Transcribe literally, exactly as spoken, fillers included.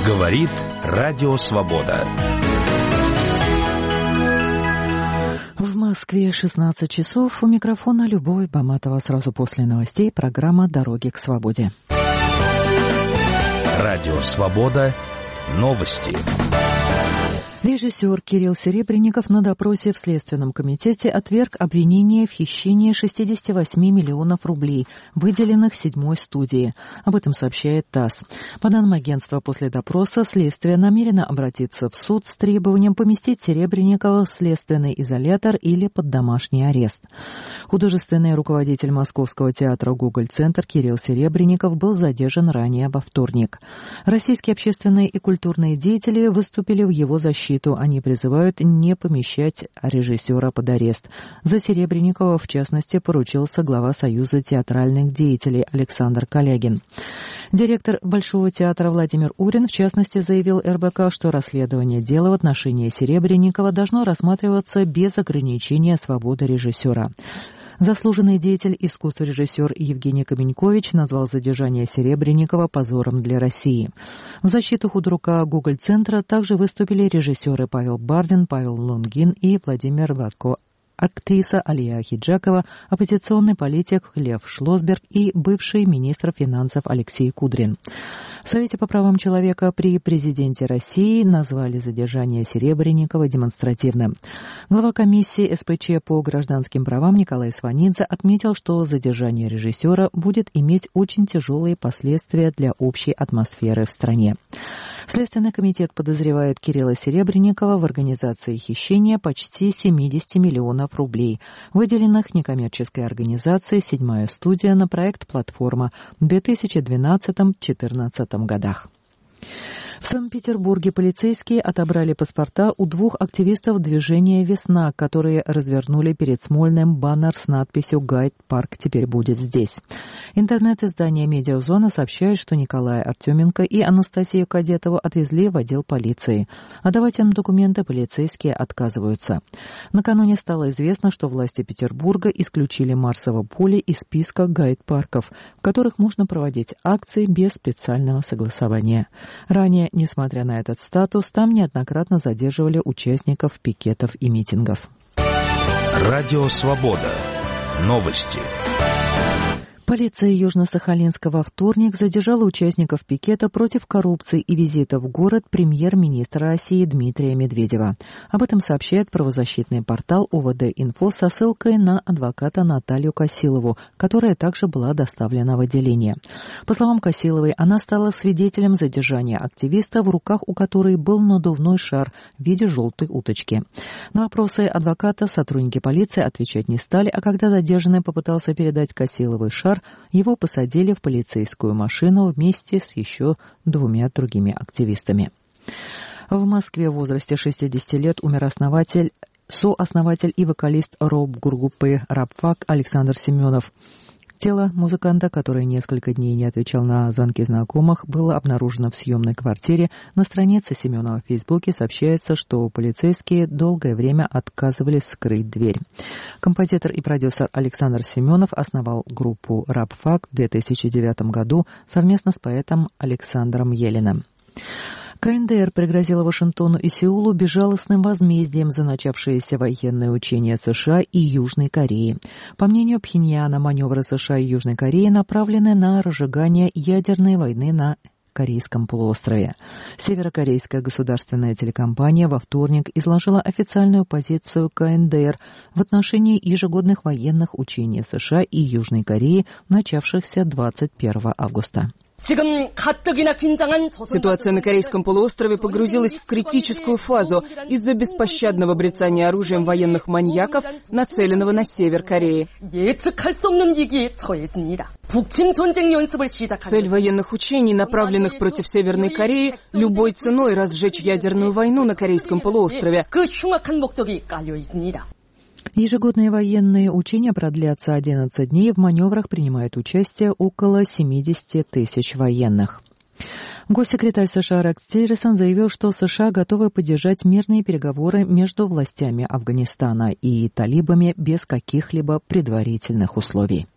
Говорит Радио Свобода. В Москве шестнадцать часов. У микрофона Любовь Баматова. Сразу после новостей программа «Дороги к свободе». Радио Свобода. Новости. Режиссер Кирилл Серебренников на допросе в Следственном комитете отверг обвинение в хищении шестьдесят восемь миллионов рублей, выделенных седьмой студии. Об этом сообщает ТАСС. По данным агентства, после допроса следствие намерено обратиться в суд с требованием поместить Серебренникова в следственный изолятор или под домашний арест. Художественный руководитель Московского театра «Гоголь-центр» Кирилл Серебренников был задержан ранее во вторник. Российские общественные и культурные деятели выступили в его защиту. Они призывают не помещать режиссера под арест. За Серебренникова, в частности, поручился глава Союза театральных деятелей Александр Калягин. Директор Большого театра Владимир Урин, в частности, заявил эр бэ ка, что расследование дела в отношении Серебренникова должно рассматриваться без ограничения свободы режиссера. Заслуженный деятель искусства режиссер Евгений Каменькович назвал задержание Серебренникова позором для России. В защиту худрука «Гоголь-центра» также выступили режиссеры Павел Бардин, Павел Лунгин и Владимир Братко, актриса Алия Хиджакова, оппозиционный политик Лев Шлосберг и бывший министр финансов Алексей Кудрин. В Совете по правам человека при президенте России назвали задержание Серебренникова демонстративным. Глава комиссии эс пэ че по гражданским правам Николай Сванидзе отметил, что задержание режиссера будет иметь очень тяжелые последствия для общей атмосферы в стране. Следственный комитет подозревает Кирилла Серебренникова в организации хищения почти семьдесят миллионов рублей, выделенных некоммерческой организацией «Седьмая студия» на проект «Платформа» в две тысячи двенадцатом — две тысячи четырнадцатом годах. В Санкт-Петербурге полицейские отобрали паспорта у двух активистов движения «Весна», которые развернули перед Смольным баннер с надписью «Гайд-парк теперь будет здесь». Интернет-издание «Медиазона» сообщает, что Николая Артеменко и Анастасию Кадетову отвезли в отдел полиции. А давать им документы полицейские отказываются. Накануне стало известно, что власти Петербурга исключили Марсово поле из списка гайд-парков, в которых можно проводить акции без специального согласования. Ранее, несмотря на этот статус, там неоднократно задерживали участников пикетов и митингов. Радио Свобода. Новости. Полиция Южно-Сахалинска во вторник задержала участников пикета против коррупции и визита в город премьер-министра России Дмитрия Медведева. Об этом сообщает правозащитный портал о вэ дэ-Инфо со ссылкой на адвоката Наталью Косилову, которая также была доставлена в отделение. По словам Косиловой, она стала свидетелем задержания активиста, в руках у которой был надувной шар в виде желтой уточки. На вопросы адвоката сотрудники полиции отвечать не стали, а когда задержанный попытался передать Косиловой шар, его посадили в полицейскую машину вместе с еще двумя другими активистами. В Москве в возрасте шестидесяти лет умер основатель, сооснователь и вокалист рок-группы «Рабфак» Александр Семенов. Тело музыканта, который несколько дней не отвечал на звонки знакомых, было обнаружено в съемной квартире. На странице Семенова в Фейсбуке сообщается, что полицейские долгое время отказывались скрыть дверь. Композитор и продюсер Александр Семенов основал группу «Рабфак» в две тысячи девятом году совместно с поэтом Александром Елиным. ка эн дэ эр пригрозила Вашингтону и Сеулу безжалостным возмездием за начавшиеся военные учения США и Южной Кореи. По мнению Пхеньяна, маневры США и Южной Кореи направлены на разжигание ядерной войны на Корейском полуострове. Северокорейская государственная телекомпания во вторник изложила официальную позицию ка эн дэ эр в отношении ежегодных военных учений США и Южной Кореи, начавшихся двадцать первого августа. Ситуация на Корейском полуострове погрузилась в критическую фазу из-за беспощадного брецания оружием военных маньяков, нацеленного на север Кореи. Цель военных учений, направленных против Северной Кореи, любой ценой разжечь ядерную войну на Корейском полуострове. Ежегодные военные учения продлятся одиннадцать дней. В маневрах принимает участие около семьдесят тысяч военных. Госсекретарь США Рекс Тиллерсон заявил, что США готовы поддержать мирные переговоры между властями Афганистана и талибами без каких-либо предварительных условий.